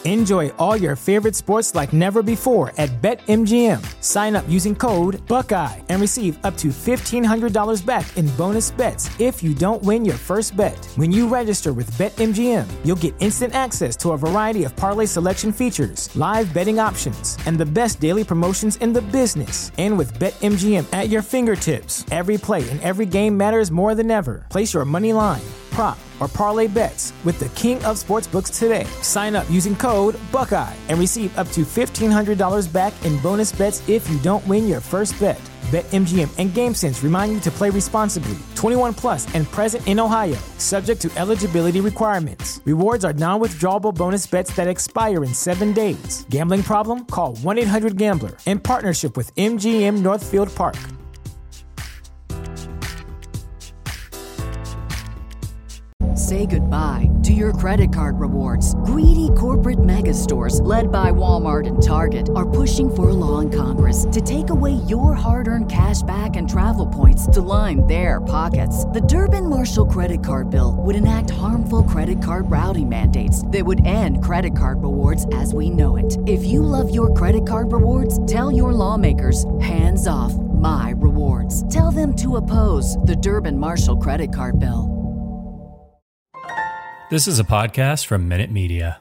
Enjoy all your favorite sports like never before at BetMGM. Sign up using code Buckeye and receive up to $1,500 back in bonus bets if you don't win your first bet. When you register with BetMGM, you'll get instant access to a variety of parlay selection features, live betting options, and the best daily promotions in the business. And with BetMGM at your fingertips, every play and every game matters more than ever. Place your money line, prop, or parlay bets with the king of sportsbooks today. Sign up using code Buckeye and receive up to $1,500 back in bonus bets if you don't win your first bet. BetMGM and GameSense remind you to play responsibly. 21 plus and present in Ohio, subject to eligibility requirements. Rewards are non-withdrawable bonus bets that expire in 7 days. Gambling problem? Call 1-800-GAMBLER. In partnership with MGM Northfield Park. Say goodbye to your credit card rewards. Greedy corporate mega stores, led by Walmart and Target, are pushing for a law in Congress to take away your hard-earned cash back and travel points to line their pockets. The Durbin-Marshall credit card bill would enact harmful credit card routing mandates that would end credit card rewards as we know it. If you love your credit card rewards, tell your lawmakers, hands off my rewards. Tell them to oppose the Durbin-Marshall credit card bill. This is a podcast from Minute Media.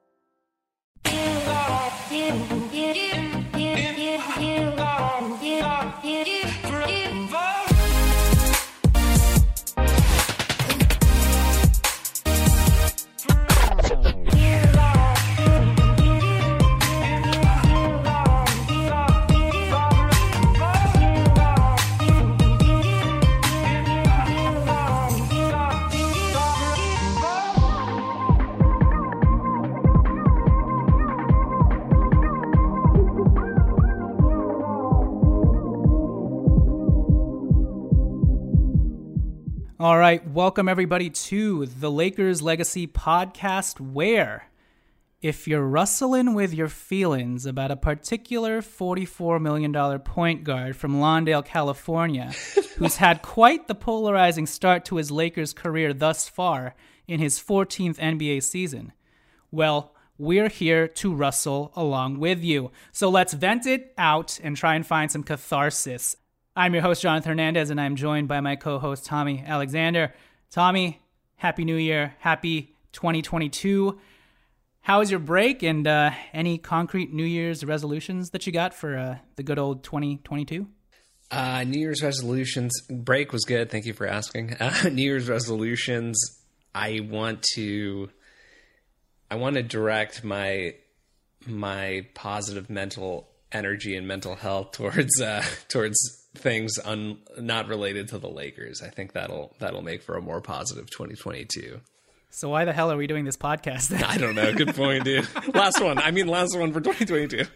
All right, welcome everybody to the Lakers Legacy Podcast, where if you're rustling with your feelings about a particular $44 million point guard from Lawndale, California, who's had quite the polarizing start to his Lakers career thus far in his 14th NBA season, well, we're here to rustle along with you. So let's vent it out and try and find some catharsis. I'm your host, Jonathan Hernandez, and I'm joined by my co-host, Tommy Alexander. Tommy, Happy New Year. Happy 2022. How was your break, and any concrete New Year's resolutions that you got for the good old 2022? New Year's resolutions. Break was good. Thank you for asking. New Year's resolutions. I want to direct my positive mental energy and mental health towards things not related to the Lakers. I think that'll make for a more positive 2022. So why the hell are we doing this podcast then? I don't know. Good point, dude. Last one for 2022.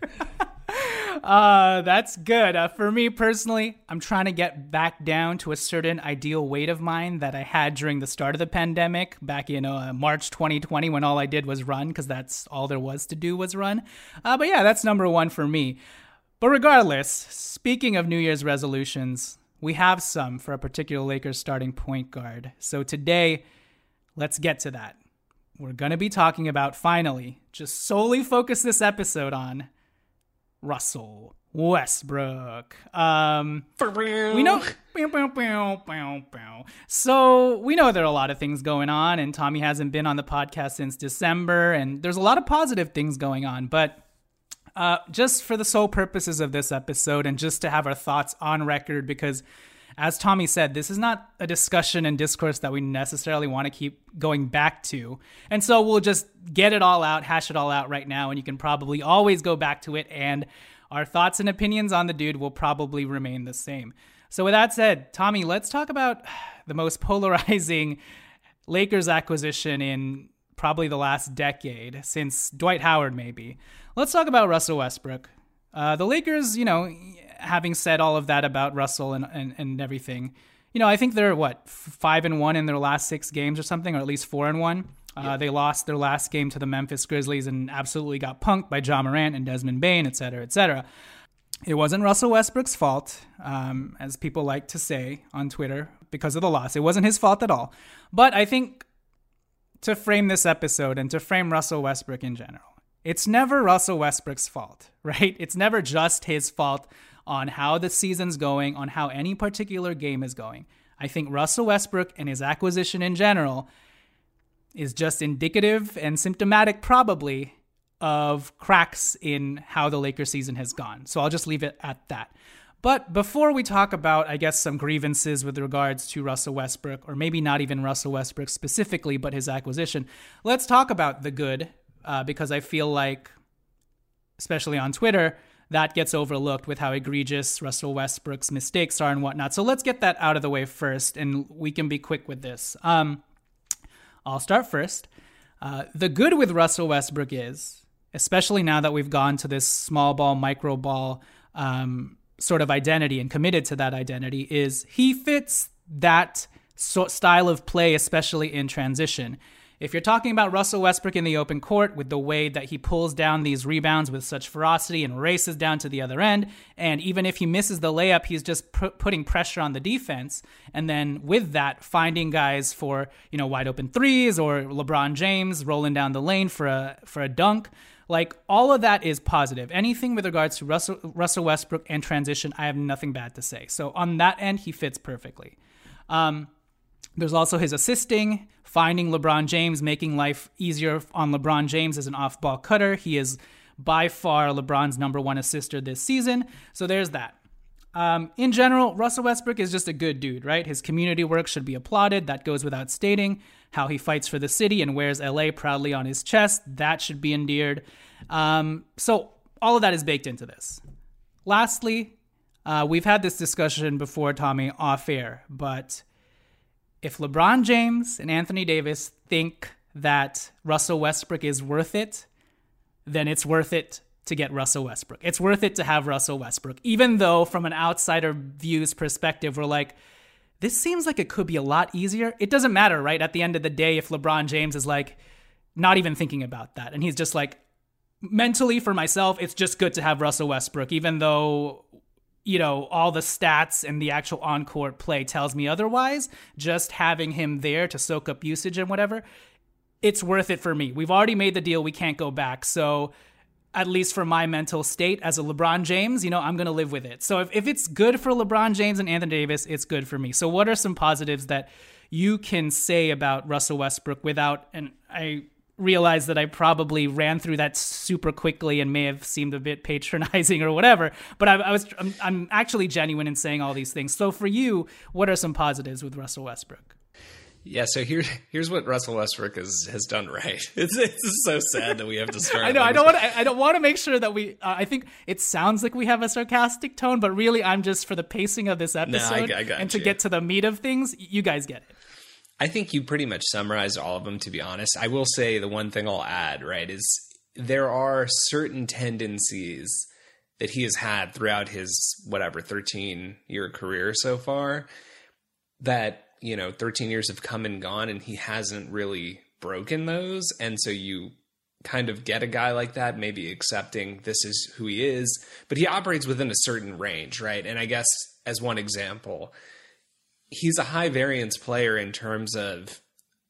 That's good. For me personally, I'm trying to get back down to a certain ideal weight of mine that I had during the start of the pandemic back in March 2020, when all I did was run, because that's all there was to do was run. But yeah, that's number one for me. But regardless, speaking of New Year's resolutions, we have some for a particular Lakers starting point guard. So today, let's get to that. We're going to be talking about, finally, just solely focus this episode on Russell Westbrook. We know. So we know there are a lot of things going on, and Tommy hasn't been on the podcast since December, and there's a lot of positive things going on, but just for the sole purposes of this episode and just to have our thoughts on record, because as Tommy said, this is not a discussion and discourse that we necessarily want to keep going back to. And so we'll just get it all out, hash it all out right now, and you can probably always go back to it, and our thoughts and opinions on the dude will probably remain the same. So with that said, Tommy, let's talk about the most polarizing Lakers acquisition in probably the last decade, since Dwight Howard maybe. Let's talk about Russell Westbrook. The Lakers, having said all of that about Russell and everything, I think they're 5-1 in their last 6 games or something, or at least 4-1. They lost their last game to the Memphis Grizzlies and absolutely got punked by Ja Morant and Desmond Bane, et cetera, et cetera. It wasn't Russell Westbrook's fault, as people like to say on Twitter, because of the loss. It wasn't his fault at all. But I think to frame this episode and to frame Russell Westbrook in general, it's never Russell Westbrook's fault, right? It's never just his fault on how the season's going, on how any particular game is going. I think Russell Westbrook and his acquisition in general is just indicative and symptomatic probably of cracks in how the Lakers season has gone. So I'll just leave it at that. But before we talk about, I guess, some grievances with regards to Russell Westbrook, or maybe not even Russell Westbrook specifically, but his acquisition, let's talk about the good, because I feel like, especially on Twitter, that gets overlooked with how egregious Russell Westbrook's mistakes are and whatnot. So let's get that out of the way first, and we can be quick with this. I'll start first. The good with Russell Westbrook is, especially now that we've gone to this small ball, micro ball sort of identity and committed to that identity, is he fits that style of play, especially in transition. If you're talking about Russell Westbrook in the open court with the way that he pulls down these rebounds with such ferocity and races down to the other end, and even if he misses the layup, he's just putting pressure on the defense, and then with that, finding guys for, you know, wide open threes, or LeBron James rolling down the lane for a dunk. Like, all of that is positive. Anything with regards to Russell Westbrook and transition, I have nothing bad to say. So on that end, he fits perfectly. There's also his assisting, finding LeBron James, making life easier on LeBron James as an off-ball cutter. He is by far LeBron's number one assister this season. So there's that. In general, Russell Westbrook is just a good dude, right? His community work should be applauded. That goes without stating. How he fights for the city and wears LA proudly on his chest, that should be endeared. So all of that is baked into this. Lastly, we've had this discussion before, Tommy, off air, but if LeBron James and Anthony Davis think that Russell Westbrook is worth it, then it's worth it to get Russell Westbrook. It's worth it to have Russell Westbrook, even though from an outsider view's perspective, we're like, this seems like it could be a lot easier. It doesn't matter, right? At the end of the day, if LeBron James is like not even thinking about that, and he's just like, mentally for myself, it's just good to have Russell Westbrook, even though, you know, all the stats and the actual on-court play tells me otherwise, just having him there to soak up usage and whatever, it's worth it for me. We've already made the deal. We can't go back. So at least for my mental state as a LeBron James, you know, I'm going to live with it. So if it's good for LeBron James and Anthony Davis, it's good for me. So what are some positives that you can say about Russell Westbrook without, and I realize that I probably ran through that super quickly and may have seemed a bit patronizing or whatever, but I'm actually genuine in saying all these things. So for you, what are some positives with Russell Westbrook? Yeah, so here's what Russell Westbrook has done right. It's so sad that we have to start. I know. I don't want to make sure that we. I think it sounds like we have a sarcastic tone, but really, I'm just for the pacing of this episode I got and to get to the meat of things. You guys get it. I think you pretty much summarized all of them. To be honest, I will say the one thing I'll add, right, is there are certain tendencies that he has had throughout his 13-year career so far that, you know, 13 years have come and gone and he hasn't really broken those. And so you kind of get a guy like that, maybe accepting this is who he is, but he operates within a certain range, right? And I guess as one example, he's a high variance player in terms of,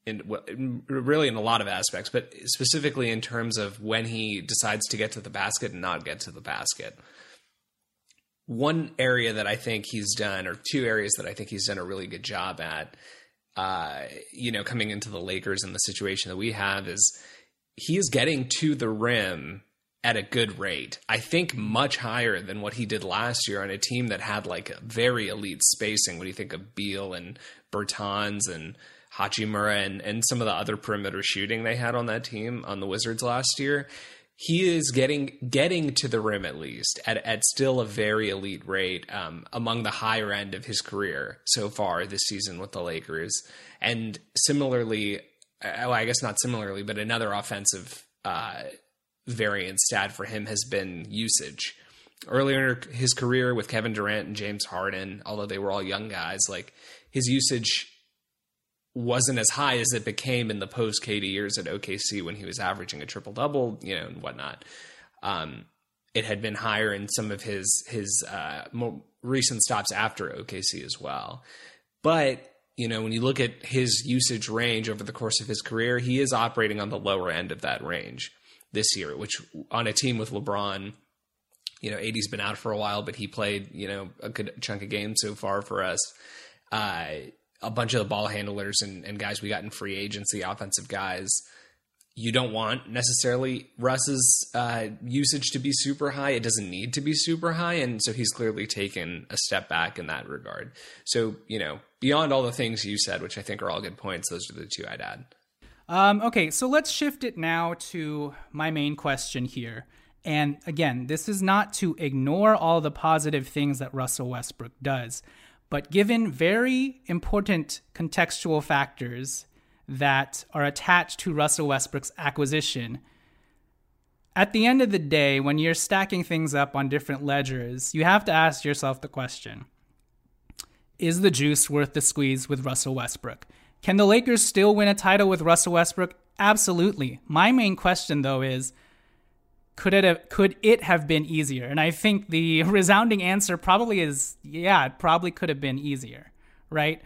really in a lot of aspects, but specifically in terms of when he decides to get to the basket and not get to the basket. One area that I think he's done, or two areas that I think he's done a really good job at, coming into the Lakers and the situation that we have, is he is getting to the rim at a good rate. I think much higher than what he did last year on a team that had like a very elite spacing. When you think of Beal and Bertans and Hachimura and some of the other perimeter shooting they had on that team on the Wizards last year, he is getting to the rim at least at still a very elite rate, among the higher end of his career so far this season with the Lakers. And similarly, I guess not similarly, but another offensive variance stat for him has been usage. Earlier in his career with Kevin Durant and James Harden, although they were all young guys, like his usage wasn't as high as it became in the post-KD years at OKC when he was averaging a triple-double, and whatnot. It had been higher in some of his more recent stops after OKC as well. But when you look at his usage range over the course of his career, he is operating on the lower end of that range this year, which on a team with LeBron, AD's been out for a while, but he played, a good chunk of games so far for us. A bunch of the ball handlers and guys we got in free agency, offensive guys, you don't want necessarily Russ's usage to be super high. It doesn't need to be super high. And so he's clearly taken a step back in that regard. So, beyond all the things you said, which I think are all good points, those are the two I'd add. Okay, so let's shift it now to my main question here. And again, this is not to ignore all the positive things that Russell Westbrook does, but given very important contextual factors that are attached to Russell Westbrook's acquisition, at the end of the day, when you're stacking things up on different ledgers, you have to ask yourself the question, is the juice worth the squeeze with Russell Westbrook? Can the Lakers still win a title with Russell Westbrook? Absolutely. My main question, though, is could it have been easier? And I think the resounding answer probably is, yeah, it probably could have been easier, right?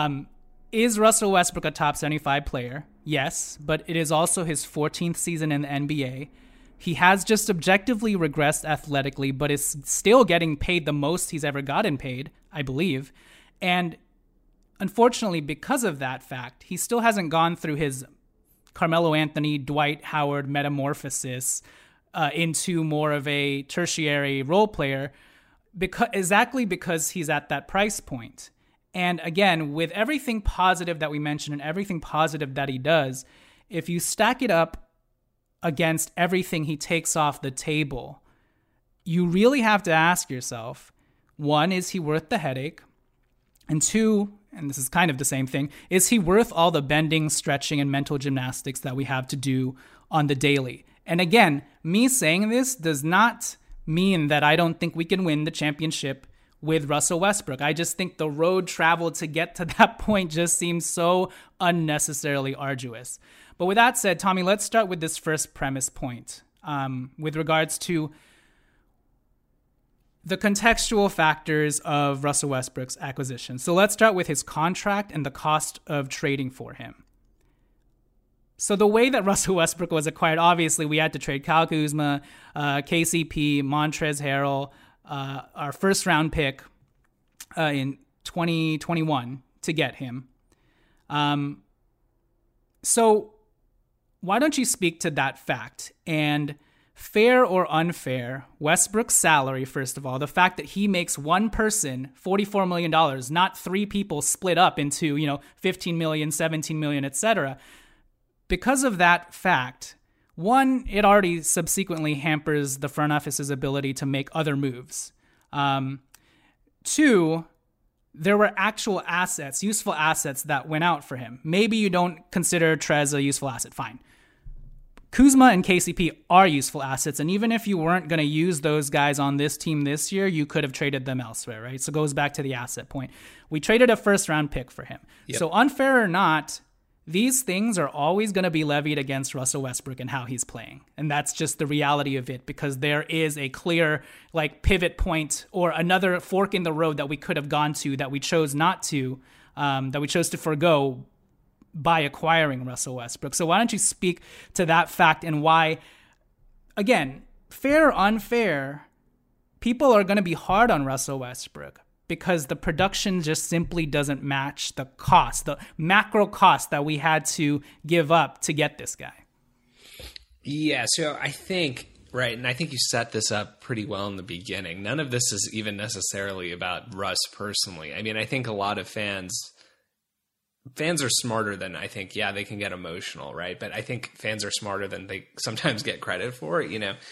Is Russell Westbrook a top 75 player? Yes, but it is also his 14th season in the NBA. He has just objectively regressed athletically, but is still getting paid the most he's ever gotten paid, I believe. And unfortunately, because of that fact, he still hasn't gone through his Carmelo Anthony, Dwight Howard metamorphosis into more of a tertiary role player, because he's at that price point. And again, with everything positive that we mentioned and everything positive that he does, if you stack it up against everything he takes off the table, you really have to ask yourself, one, is he worth the headache? And two, and this is kind of the same thing, is he worth all the bending, stretching, and mental gymnastics that we have to do on the daily? And again, me saying this does not mean that I don't think we can win the championship with Russell Westbrook. I just think the road traveled to get to that point just seems so unnecessarily arduous. But with that said, Tommy, let's start with this first premise point with regards to the contextual factors of Russell Westbrook's acquisition. So let's start with his contract and the cost of trading for him. So the way that Russell Westbrook was acquired, obviously we had to trade Kyle Kuzma, KCP, Montrezl Harrell, our first round pick in 2021 to get him. So why don't you speak to that fact? And fair or unfair, Westbrook's salary, first of all, the fact that he makes one person $44 million, not three people split up into, $15 million, $17 million, etc. Because of that fact, one, it already subsequently hampers the front office's ability to make other moves. Two, there were actual assets, useful assets that went out for him. Maybe you don't consider Trez a useful asset, fine. Kuzma and KCP are useful assets, and even if you weren't going to use those guys on this team this year, you could have traded them elsewhere, right? So it goes back to the asset point. We traded a first-round pick for him. Yep. So unfair or not, these things are always going to be levied against Russell Westbrook and how he's playing. And that's just the reality of it, because there is a clear pivot point or another fork in the road that we could have gone to that we chose not to, that we chose to forgo by acquiring Russell Westbrook. So why don't you speak to that fact and why, again, fair or unfair, people are going to be hard on Russell Westbrook because the production just simply doesn't match the cost, the macro cost that we had to give up to get this guy. Yeah, so I think, right, and I think you set this up pretty well in the beginning. None of this is even necessarily about Russ personally. I mean, I think a lot of fans are smarter than I think, yeah, they can get emotional, right? But I think fans are smarter than they sometimes get credit for.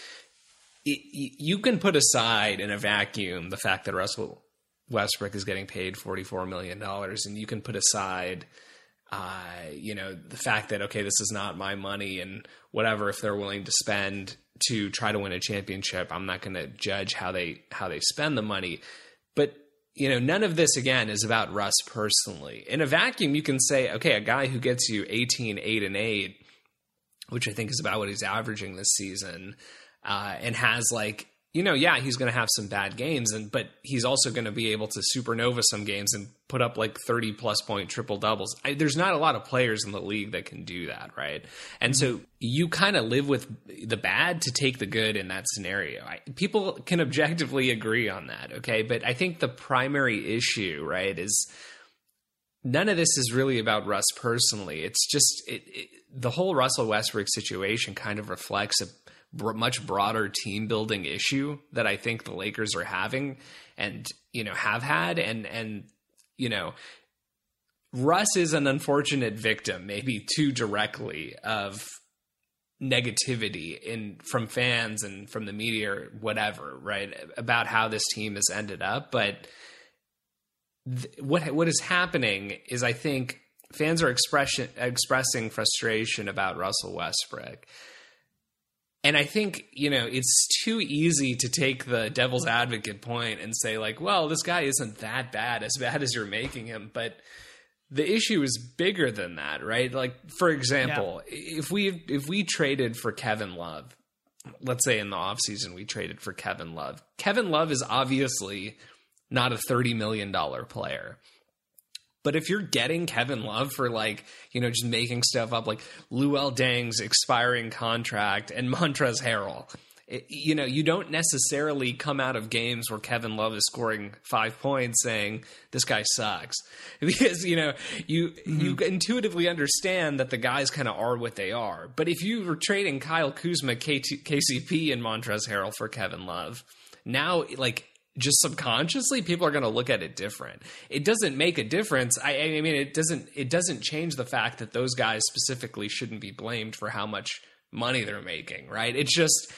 You can put aside in a vacuum the fact that Russell Westbrook is getting paid $44 million, and you can put aside, the fact that, okay, this is not my money, and whatever, if they're willing to spend to try to win a championship, I'm not going to judge how they spend the money. But none of this, again, is about Russ personally. In a vacuum, you can say, okay, a guy who gets you 18, 8, and 8, which I think is about what he's averaging this season, and has yeah, he's going to have some bad games, but he's also going to be able to supernova some games and put up like 30-plus point triple doubles. There's not a lot of players in the league that can do that, right? And so you kind of live with the bad to take the good in that scenario. People can objectively agree on that, okay? But I think the primary issue, right, is none of this is really about Russ personally. It's just the whole Russell Westbrook situation kind of reflects a much broader team building issue that I think the Lakers are having and, have had. And, Russ is an unfortunate victim, maybe too directly, of negativity from fans and from the media or whatever, right, about how this team has ended up. But what is happening is I think fans are expressing frustration about Russell Westbrook. And I think, it's too easy to take the devil's advocate point and say like, well, this guy isn't that bad, as bad as you're making him. But the issue is bigger than that, right? Like, for example, if we traded for Kevin Love, let's say in the offseason we traded for Kevin Love. Kevin Love is obviously not a $30 million player. But if you're getting Kevin Love for just making stuff up like Luol Deng's expiring contract and Montrezl Harrell, you don't necessarily come out of games where Kevin Love is scoring 5 points saying this guy sucks, because you intuitively understand that the guys kind of are what they are. But if you were trading Kyle Kuzma, KCP, and Montrezl Harrell for Kevin Love, now just subconsciously, people are going to look at it different. It doesn't make a difference. I mean, it doesn't change the fact that those guys specifically shouldn't be blamed for how much money they're making, right? It's just,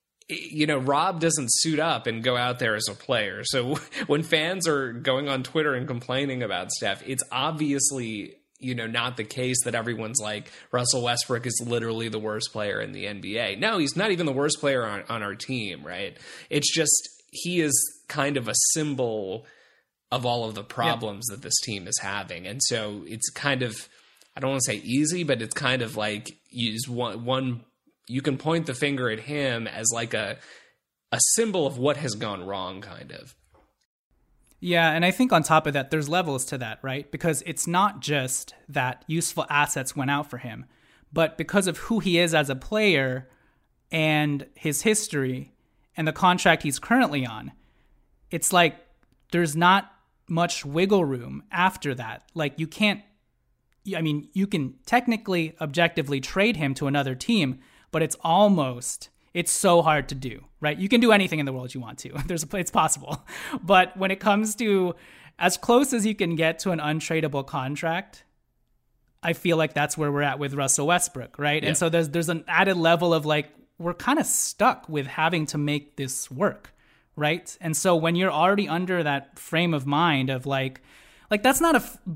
Rob doesn't suit up and go out there as a player. So when fans are going on Twitter and complaining about stuff, it's obviously, not the case that everyone's like, Russell Westbrook is literally the worst player in the NBA. No, he's not even the worst player on our team, right? It's just, he is kind of a symbol of all of the problems that this team is having. And so it's kind of, I don't want to say easy, but it's kind of like you can point the finger at him as like a symbol of what has gone wrong, kind of. Yeah, and I think on top of that, there's levels to that, right? Because it's not just that useful assets went out for him, but because of who he is as a player and his history and the contract he's currently on, it's like there's not much wiggle room after that. Like you can technically, objectively trade him to another team, but it's so hard to do, right? You can do anything in the world you want to. It's possible. But when it comes to as close as you can get to an untradeable contract, I feel like that's where we're at with Russell Westbrook, right? Yeah. And so there's an added level of like, we're kind of stuck with having to make this work, right? And so when you're already under that frame of mind of like that's not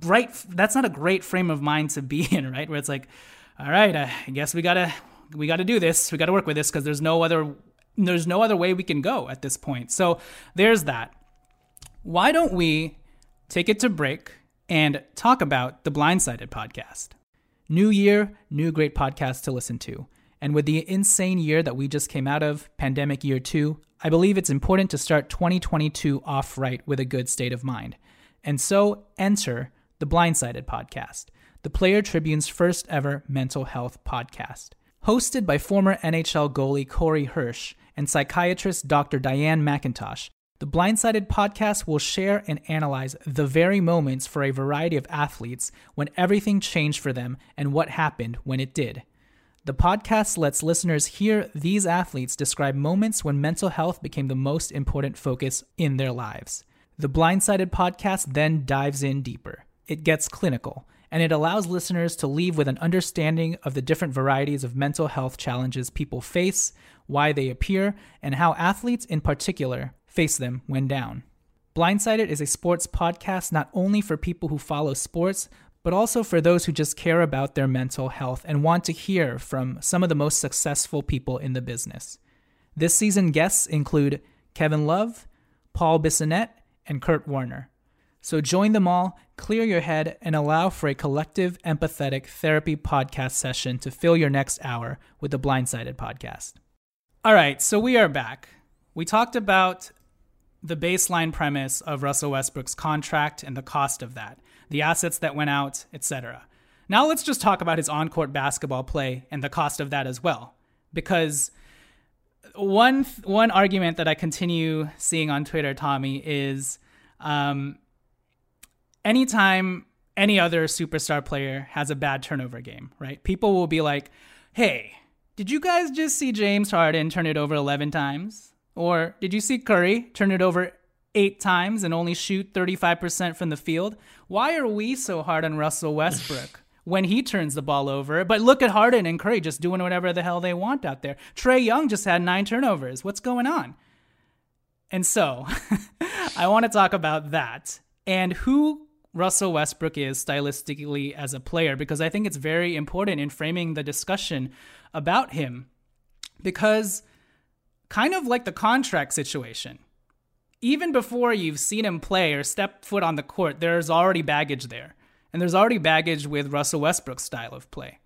a great frame of mind to be in, right? Where it's like, all right, I guess we gotta do this. We gotta work with this because there's no other way we can go at this point. So there's that. Why don't we take it to break and talk about the Blindsided podcast? New year, new great podcast to listen to. And with the insane year that we just came out of, pandemic year 2, I believe it's important to start 2022 off right with a good state of mind. And so enter the Blindsided podcast, the Player Tribune's first ever mental health podcast. Hosted by former NHL goalie Corey Hirsch and psychiatrist Dr. Diane McIntosh, the Blindsided podcast will share and analyze the very moments for a variety of athletes when everything changed for them and what happened when it did. The podcast lets listeners hear these athletes describe moments when mental health became the most important focus in their lives. The Blindsided podcast then dives in deeper. It gets clinical, and it allows listeners to leave with an understanding of the different varieties of mental health challenges people face, why they appear, and how athletes in particular face them when down. Blindsided is a sports podcast not only for people who follow sports, but also for those who just care about their mental health and want to hear from some of the most successful people in the business. This season guests include Kevin Love, Paul Bissonnette, and Kurt Warner. So join them all, clear your head, and allow for a collective, empathetic therapy podcast session to fill your next hour with the Blindsided podcast. All right, so we are back. we talked about the baseline premise of Russell Westbrook's contract and the cost of that, the assets that went out, etc. Now let's just talk about his on-court basketball play and the cost of that as well. Because one argument that I continue seeing on Twitter, Tommy, is anytime any other superstar player has a bad turnover game, right? People will be like, hey, did you guys just see James Harden turn it over 11 times? Or did you see Curry turn it over 8 times and only shoot 35% from the field? Why are we so hard on Russell Westbrook when he turns the ball over? But look at Harden and Curry just doing whatever the hell they want out there. Trae Young just had 9 turnovers. What's going on? And so I want to talk about that and who Russell Westbrook is stylistically as a player, because I think it's very important in framing the discussion about him. Because kind of like the contract situation, even before you've seen him play or step foot on the court, there's already baggage there. And there's already baggage with Russell Westbrook's style of play.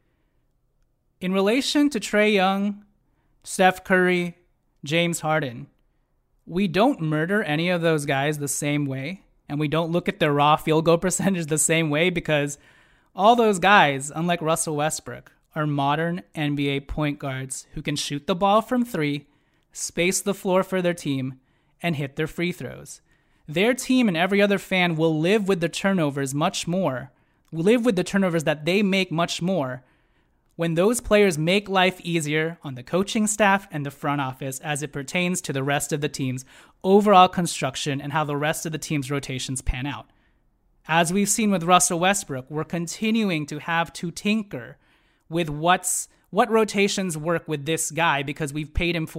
In relation to Trae Young, Steph Curry, James Harden, we don't murder any of those guys the same way. And we don't look at their raw field goal percentage the same way, because all those guys, unlike Russell Westbrook, are modern NBA point guards who can shoot the ball from 3, space the floor for their team, and hit their free throws. Their team and every other fan will live with the turnovers much more, will live with the turnovers that they make much more when those players make life easier on the coaching staff and the front office as it pertains to the rest of the team's overall construction and how the rest of the team's rotations pan out. As we've seen with Russell Westbrook, we're continuing to have to tinker with what rotations work with this guy, because we're paying him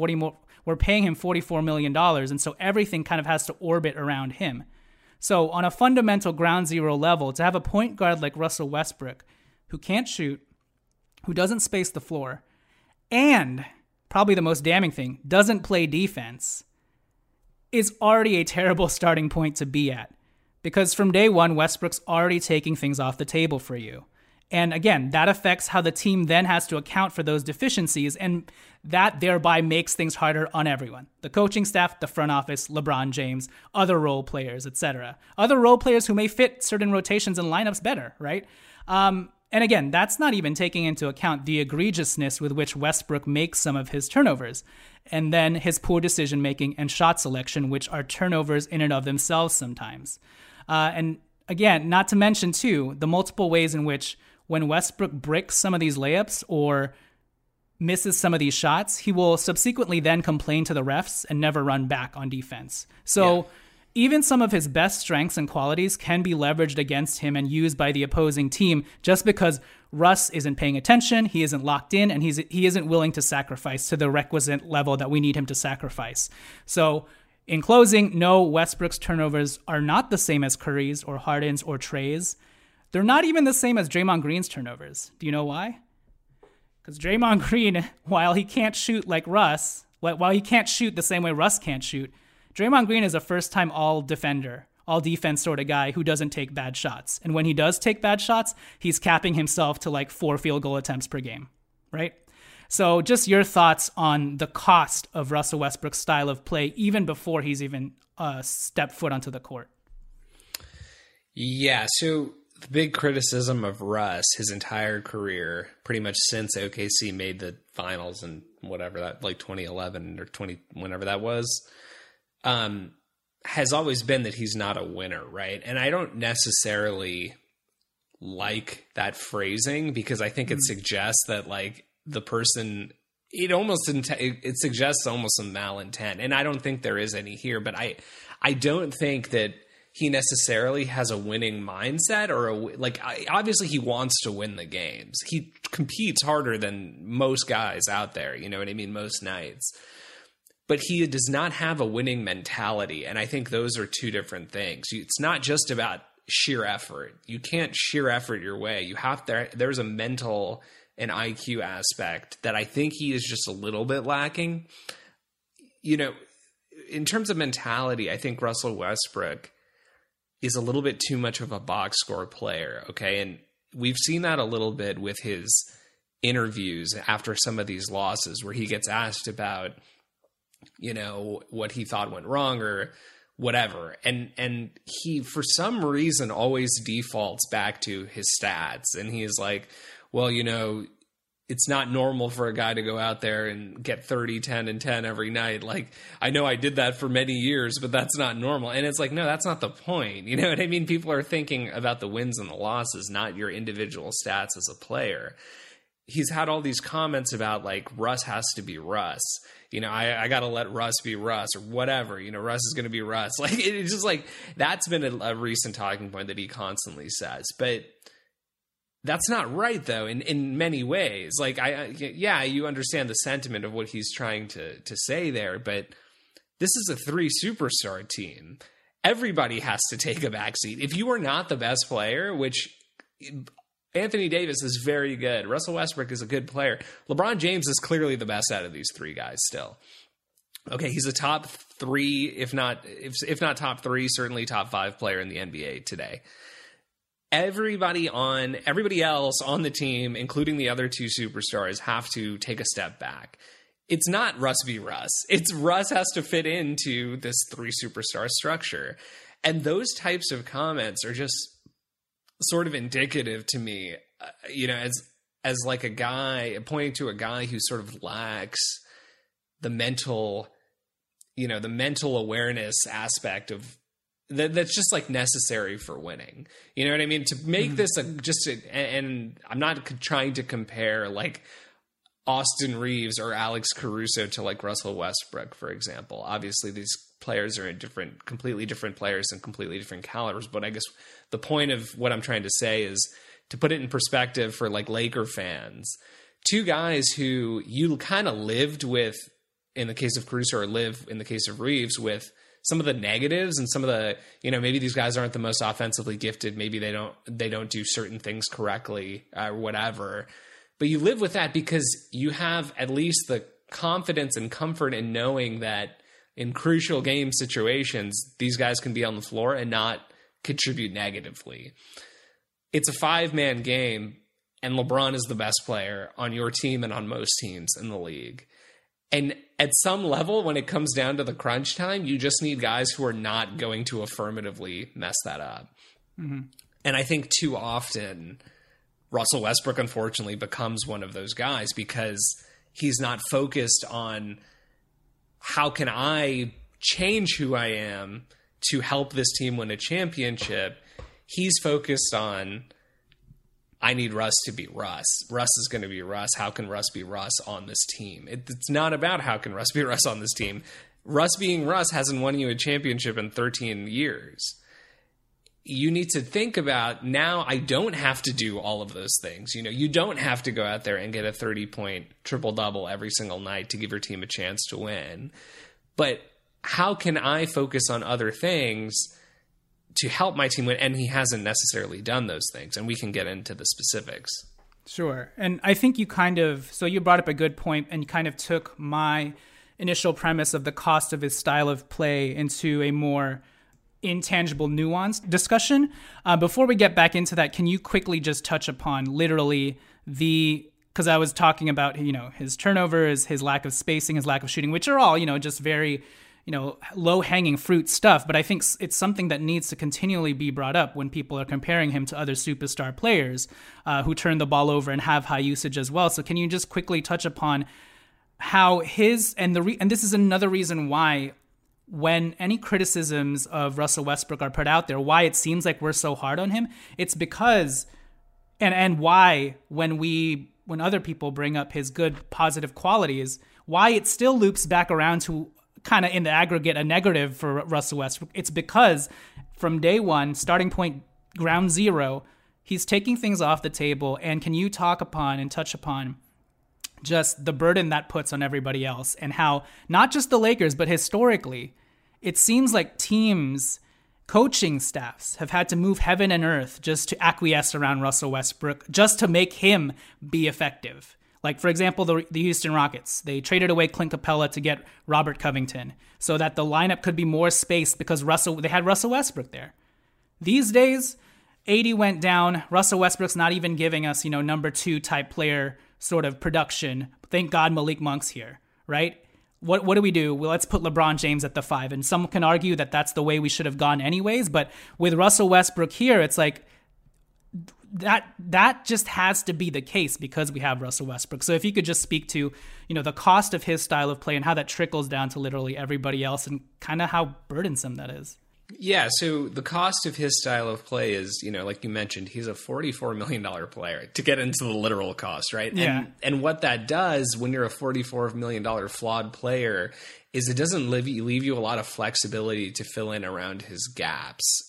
$44 million, and so everything kind of has to orbit around him. So on a fundamental ground zero level, to have a point guard like Russell Westbrook who can't shoot, who doesn't space the floor, and probably the most damning thing, doesn't play defense, is already a terrible starting point to be at. Because from day one, Westbrook's already taking things off the table for you. And again, that affects how the team then has to account for those deficiencies, and that thereby makes things harder on everyone. The coaching staff, the front office, LeBron James, other role players, etc. Other role players who may fit certain rotations and lineups better, right? And again, that's not even taking into account the egregiousness with which Westbrook makes some of his turnovers, and then his poor decision-making and shot selection, which are turnovers in and of themselves sometimes. And again, not to mention, too, the multiple ways in which when Westbrook bricks some of these layups or misses some of these shots, he will subsequently then complain to the refs and never run back on defense. So even some of his best strengths and qualities can be leveraged against him and used by the opposing team just because Russ isn't paying attention, he isn't locked in, and he isn't willing to sacrifice to the requisite level that we need him to sacrifice. So in closing, no, Westbrook's turnovers are not the same as Curry's or Harden's or Trae's. They're not even the same as Draymond Green's turnovers. Do you know why? Because Draymond Green, while he can't shoot like Russ, while he can't shoot the same way Russ can't shoot, Draymond Green is a first-time all-defender, all-defense sort of guy who doesn't take bad shots. And when he does take bad shots, he's capping himself to like 4 field goal attempts per game, right? So just your thoughts on the cost of Russell Westbrook's style of play even before he's even stepped foot onto the court. Yeah, so the big criticism of Russ his entire career, pretty much since OKC made the finals in whatever that, like 2011 or 20, whenever that was, has always been that he's not a winner, right? And I don't necessarily like that phrasing because I think it suggests that like the person, it suggests almost some malintent. And I don't think there is any here, but I don't think that he necessarily has a winning mindset obviously he wants to win the games. He competes harder than most guys out there. You know what I mean? Most nights. But he does not have a winning mentality. And I think those are two different things. It's not just about sheer effort. You can't sheer effort your way. There's a mental and IQ aspect that I think he is just a little bit lacking. You know, in terms of mentality, I think Russell Westbrook is a little bit too much of a box score player. Okay. And we've seen that a little bit with his interviews after some of these losses where he gets asked about, what he thought went wrong or whatever. And he, for some reason, always defaults back to his stats. And he is like, well, it's not normal for a guy to go out there and get 30, 10, and 10 every night. Like, I know I did that for many years, but that's not normal. And it's like, no, that's not the point. You know what I mean? People are thinking about the wins and the losses, not your individual stats as a player. He's had all these comments about, like, Russ has to be Russ. I got to let Russ be Russ or whatever. Russ is going to be Russ. Like, it's just like, that's been a recent talking point that he constantly says. But that's not right, though, in many ways. Like, you understand the sentiment of what he's trying to say there, but this is a 3 superstar team. Everybody has to take a backseat. If you are not the best player, which Anthony Davis is very good, Russell Westbrook is a good player, LeBron James is clearly the best out of these 3 guys still. Okay, he's a top 3, if not top 3, certainly top 5 player in the NBA today. Everybody else on the team, including the other 2 superstars, have to take a step back. It's not Russ v. Russ. It's Russ has to fit into this 3 superstar structure. And those types of comments are just sort of indicative to me, as like a guy, pointing to a guy who sort of lacks the mental awareness aspect of that's just like necessary for winning. You know what I mean? To make this and I'm not trying to compare like Austin Reeves or Alex Caruso to like Russell Westbrook, for example. Obviously these players are completely different players and completely different calibers. But I guess the point of what I'm trying to say is to put it in perspective for like Laker fans, 2 guys who you kind of lived with in the case of Caruso or live in the case of Reeves with some of the negatives and some of the, maybe these guys aren't the most offensively gifted. Maybe they don't do certain things correctly or whatever. But you live with that because you have at least the confidence and comfort in knowing that in crucial game situations, these guys can be on the floor and not contribute negatively. It's a 5-man game, and LeBron is the best player on your team and on most teams in the league. And at some level, when it comes down to the crunch time, you just need guys who are not going to affirmatively mess that up. Mm-hmm. And I think too often, Russell Westbrook, unfortunately, becomes one of those guys because he's not focused on how can I change who I am to help this team win a championship. He's focused on, I need Russ to be Russ. Russ is going to be Russ. How can Russ be Russ on this team? It's not about how can Russ be Russ on this team. Russ being Russ hasn't won you a championship in 13 years. You need to think about, now I don't have to do all of those things. You don't have to go out there and get a 30-point triple-double every single night to give your team a chance to win. But how can I focus on other things to help my team win? And he hasn't necessarily done those things, and we can get into the specifics. Sure. And I think you you brought up a good point, and you kind of took my initial premise of the cost of his style of play into a more intangible, nuanced discussion. Before we get back into that, can you quickly just touch upon literally because I was talking about, his turnovers, his lack of spacing, his lack of shooting, which are all, just very, low-hanging fruit stuff. But I think it's something that needs to continually be brought up when people are comparing him to other superstar players who turn the ball over and have high usage as well. So can you just quickly touch upon how and this is another reason why when any criticisms of Russell Westbrook are put out there, why it seems like we're so hard on him, it's because, and why when other people bring up his good positive qualities, why it still loops back around to kind of in the aggregate a negative for Russell Westbrook. It's because from day one, starting point, ground zero, he's taking things off the table. And can you touch upon just the burden that puts on everybody else and how not just the Lakers, but historically, it seems like teams, coaching staffs have had to move heaven and earth just to acquiesce around Russell Westbrook, just to make him be effective. Like, for example, the Houston Rockets, they traded away Clint Capella to get Robert Covington so that the lineup could be more spaced because they had Russell Westbrook there. These days, AD went down. Russell Westbrook's not even giving us, number 2 type player sort of production. Thank God Malik Monk's here, right? what do we do? Well, let's put LeBron James at the 5. And some can argue that that's the way we should have gone anyways. But with Russell Westbrook here, it's like that just has to be the case because we have Russell Westbrook. So if you could just speak to, the cost of his style of play and how that trickles down to literally everybody else and kind of how burdensome that is. Yeah, so the cost of his style of play is, like you mentioned, he's a $44 million player, to get into the literal cost, right? Yeah. And what that does when you're a $44 million flawed player is it doesn't leave you a lot of flexibility to fill in around his gaps.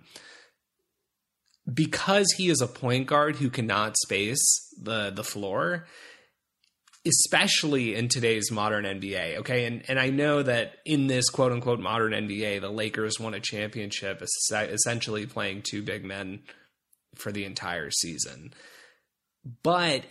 Because he is a point guard who cannot space the floor, especially in today's modern NBA, okay? And I know that in this quote-unquote modern NBA, the Lakers won a championship essentially playing 2 big men for the entire season. But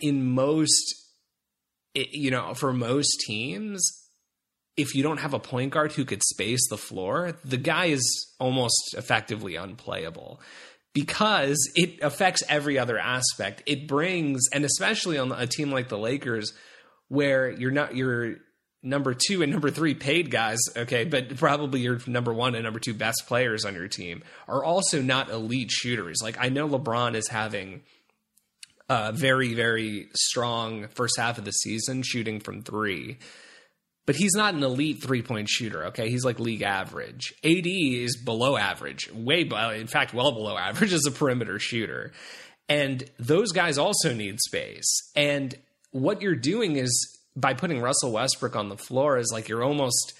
for most teams, if you don't have a point guard who could space the floor, the guy is almost effectively unplayable. Because it affects every other aspect. It brings, and especially on a team like the Lakers, where your number 2 and number 3 paid guys, okay, but probably your number 1 and number 2 best players on your team are also not elite shooters. Like, I know LeBron is having a very, very strong first half of the season shooting from 3, but he's not an elite 3-point shooter, okay? He's like league average. AD is below average, in fact, well below average as a perimeter shooter. And those guys also need space. And what you're doing is, by putting Russell Westbrook on the floor, is like you're almost,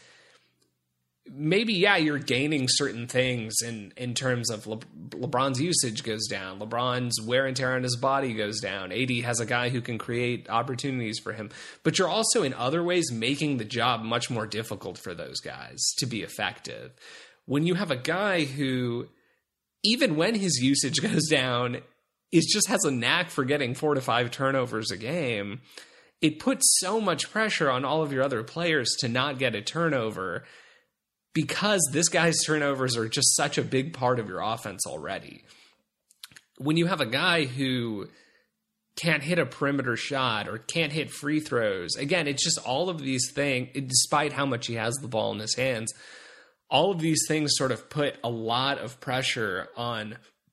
you're gaining certain things in terms of LeBron's usage goes down. LeBron's wear and tear on his body goes down. AD has a guy who can create opportunities for him. But you're also in other ways making the job much more difficult for those guys to be effective. When you have a guy who, even when his usage goes down, just has a knack for getting 4 to 5 turnovers a game, it puts so much pressure on all of your other players to not get a turnover, because this guy's turnovers are just such a big part of your offense already. When you have a guy who can't hit a perimeter shot or can't hit free throws, again, it's just all of these things, despite how much he has the ball in his hands, all of these things sort of put a lot of pressure on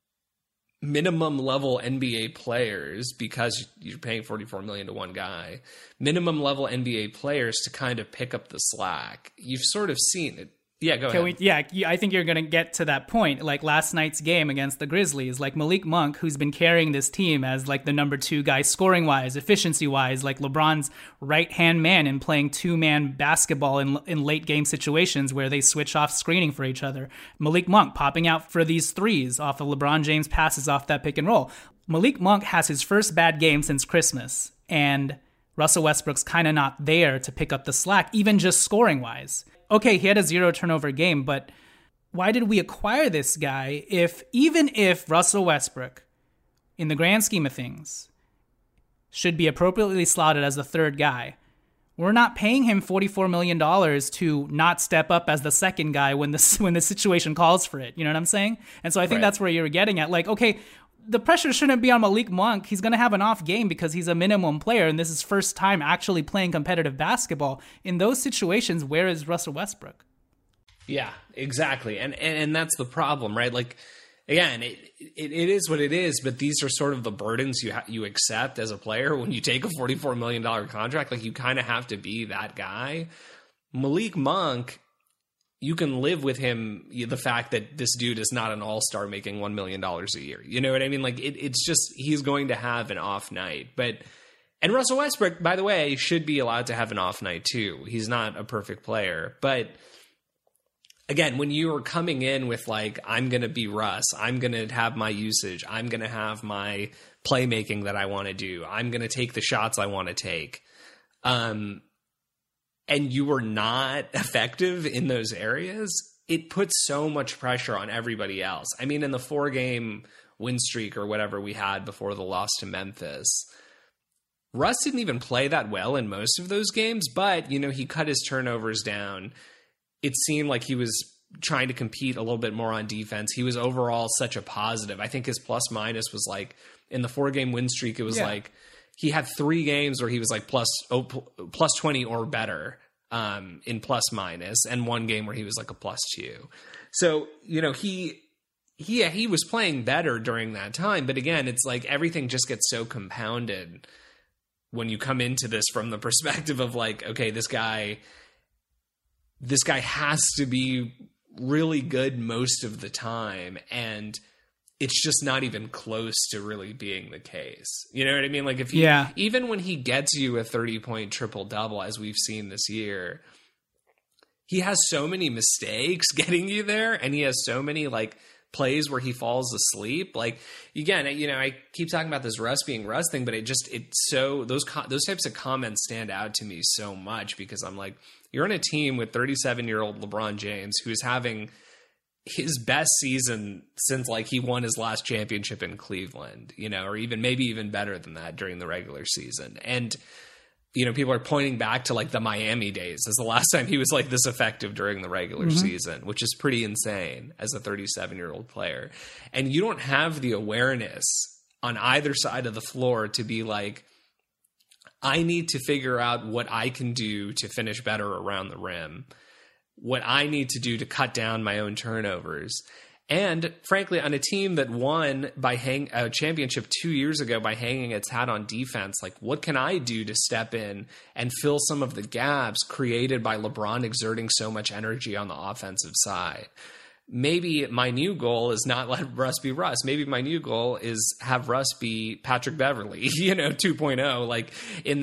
minimum level NBA players, because you're paying $44 million to one guy, minimum level NBA players to kind of pick up the slack. You've sort of seen it. Yeah, go ahead. I think you're going to get to that point. Like last night's game against the Grizzlies, like Malik Monk, who's been carrying this team as like the number 2 guy scoring wise, efficiency wise, like LeBron's right hand man in playing 2-man basketball in late game situations where they switch off screening for each other. Malik Monk popping out for these threes off of LeBron James passes off that pick and roll. Malik Monk has his first bad game since Christmas, and Russell Westbrook's kind of not there to pick up the slack, even just scoring wise. Okay, he had a 0 turnover game, but why did we acquire this guy even if Russell Westbrook, in the grand scheme of things, should be appropriately slotted as the 3rd guy? We're not paying him $44 million to not step up as the 2nd guy when the situation calls for it. You know what I'm saying? And so I think that's where you're getting at. Like, okay, the pressure shouldn't be on Malik Monk. He's going to have an off game because he's a minimum player, and this is first time actually playing competitive basketball. In those situations, where is Russell Westbrook? Yeah, exactly. And that's the problem, right? Like, again, it is what it is, but these are sort of the burdens you accept as a player when you take a $44 million contract. Like, you kind of have to be that guy. Malik Monk, you can live with him, the fact that this dude is not an all-star making $1 million a year. You know what I mean? Like, it's just, he's going to have an off night. And Russell Westbrook, by the way, should be allowed to have an off night too. He's not a perfect player. But again, when you are coming in with like, I'm going to be Russ, I'm going to have my usage, I'm going to have my playmaking that I want to do, I'm going to take the shots I want to take, and you were not effective in those areas, it puts so much pressure on everybody else. I mean, in the 4-game win streak or whatever we had before the loss to Memphis, Russ didn't even play that well in most of those games, but, he cut his turnovers down. It seemed like he was trying to compete a little bit more on defense. He was overall such a positive. I think his plus minus was like, in the 4-game win streak, it was like, he had 3 games where he was like plus 20 or better. in plus minus, and one game where he was like a +2. So, he was playing better during that time. But again, it's like everything just gets so compounded when you come into this from the perspective of like, okay, this guy has to be really good most of the time, and it's just not even close to really being the case. You know what I mean? Like even when he gets you a 30-point triple-double, as we've seen this year, he has so many mistakes getting you there, and he has so many like plays where he falls asleep. Like, again, I keep talking about this Russ being Russ thing, but those types of comments stand out to me so much, because I'm like, you're on a team with 37-year-old LeBron James, who is having his best season since like he won his last championship in Cleveland, or maybe even better than that during the regular season. And, people are pointing back to like the Miami days as the last time he was like this effective during the regular season, which is pretty insane as a 37-year-old player. And you don't have the awareness on either side of the floor to be like, I need to figure out what I can do to finish better around the rim, what I need to do to cut down my own turnovers. And frankly, on a team that won a championship 2 years ago by hanging its hat on defense, like, what can I do to step in and fill some of the gaps created by LeBron exerting so much energy on the offensive side? Maybe my new goal is not let Russ be Russ. Maybe my new goal is have Russ be Patrick Beverley, 2.0, like in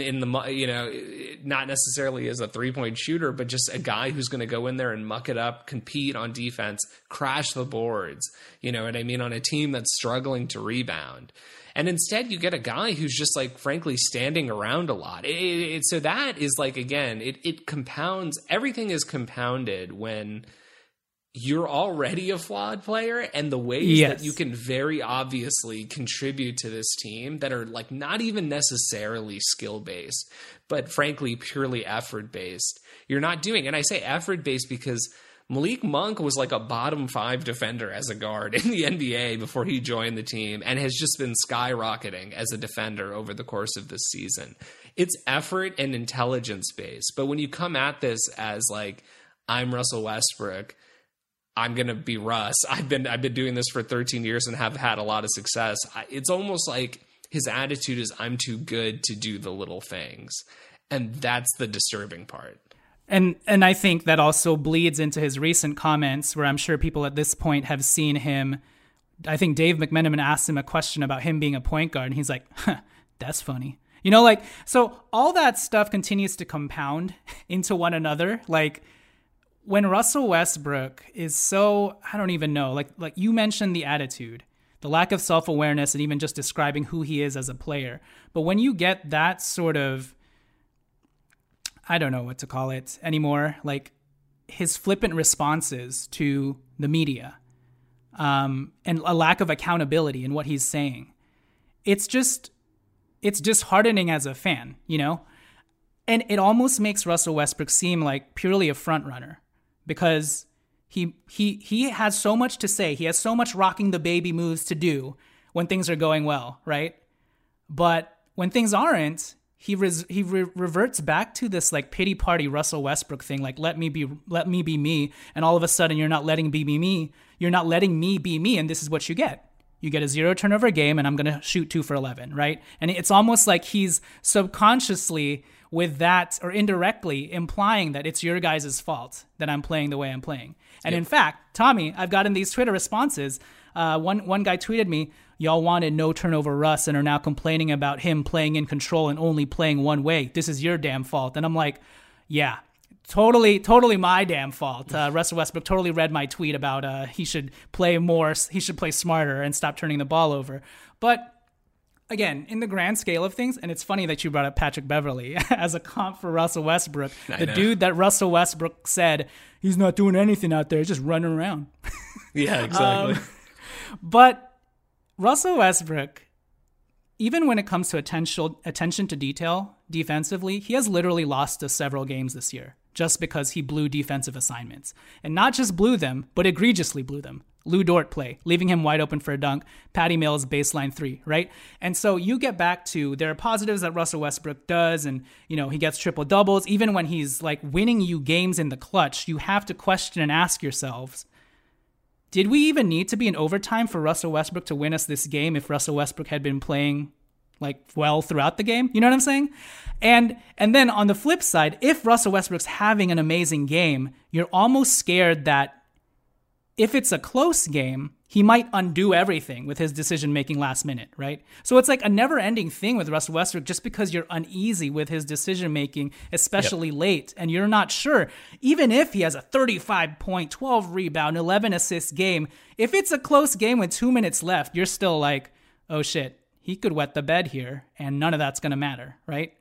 the, not necessarily as a 3-point shooter, but just a guy who's going to go in there and muck it up, compete on defense, crash the boards, on a team that's struggling to rebound. And instead you get a guy who's just like, frankly, standing around a lot. So that is like, again, it compounds. Everything is compounded when you're already a flawed player, and the ways that you can very obviously contribute to this team that are like not even necessarily skill based, but frankly purely effort based, you're not doing. And I say effort based because Malik Monk was like a bottom 5 defender as a guard in the NBA before he joined the team, and has just been skyrocketing as a defender over the course of this season. It's effort and intelligence based. But when you come at this as like, I'm Russell Westbrook, I'm going to be Russ, I've been doing this for 13 years and have had a lot of success. It's almost like his attitude is, I'm too good to do the little things. And that's the disturbing part. And I think that also bleeds into his recent comments, where I'm sure people at this point have seen him. I think Dave McMenamin asked him a question about him being a point guard, and he's like, that's funny. So all that stuff continues to compound into one another. Like, when Russell Westbrook is so, I don't even know, like you mentioned the attitude, the lack of self-awareness, and even just describing who he is as a player. But when you get that sort of, I don't know what to call it anymore, like his flippant responses to the media, and a lack of accountability in what he's saying, it's disheartening as a fan, And it almost makes Russell Westbrook seem like purely a front runner, because he has so much to say. He has so much rocking the baby moves to do when things are going well, right? But when things aren't, he reverts back to this like pity party Russell Westbrook thing, like let me be me, and all of a sudden you're not letting me be me. You're not letting me be me, and this is what you get. You get a 0 turnover game, and I'm going to shoot 2 for 11, right? And it's almost like he's subconsciously, with that, or indirectly, implying that it's your guys' fault that I'm playing the way I'm playing. And in fact, Tommy, I've gotten these Twitter responses. One guy tweeted me, y'all wanted no turnover Russ and are now complaining about him playing in control and only playing one way. This is your damn fault. And I'm like, yeah, totally my damn fault. Russell Westbrook totally read my tweet about he should play more, he should play smarter and stop turning the ball over. But again, in the grand scale of things, and it's funny that you brought up Patrick Beverley as a comp for Russell Westbrook, the dude that Russell Westbrook said, he's not doing anything out there, he's just running around. Yeah, exactly. But Russell Westbrook, even when it comes to attention to detail defensively, he has literally lost us several games this year just because he blew defensive assignments. And not just blew them, but egregiously blew them. Lou Dort play, leaving him wide open for a dunk. Patty Mills baseline 3, right? And so you get back to, there are positives that Russell Westbrook does, and he gets triple doubles. Even when he's like winning you games in the clutch, you have to question and ask yourselves, did we even need to be in overtime for Russell Westbrook to win us this game if Russell Westbrook had been playing well throughout the game? You know what I'm saying? And then on the flip side, if Russell Westbrook's having an amazing game, you're almost scared that if it's a close game, he might undo everything with his decision-making last minute, right? So it's like a never-ending thing with Russell Westbrook just because you're uneasy with his decision-making, especially late, and you're not sure. Even if he has a 35-point, 12 rebound, 11 assist game, if it's a close game with 2 minutes left, you're still like, oh shit, he could wet the bed here, and none of that's going to matter, right?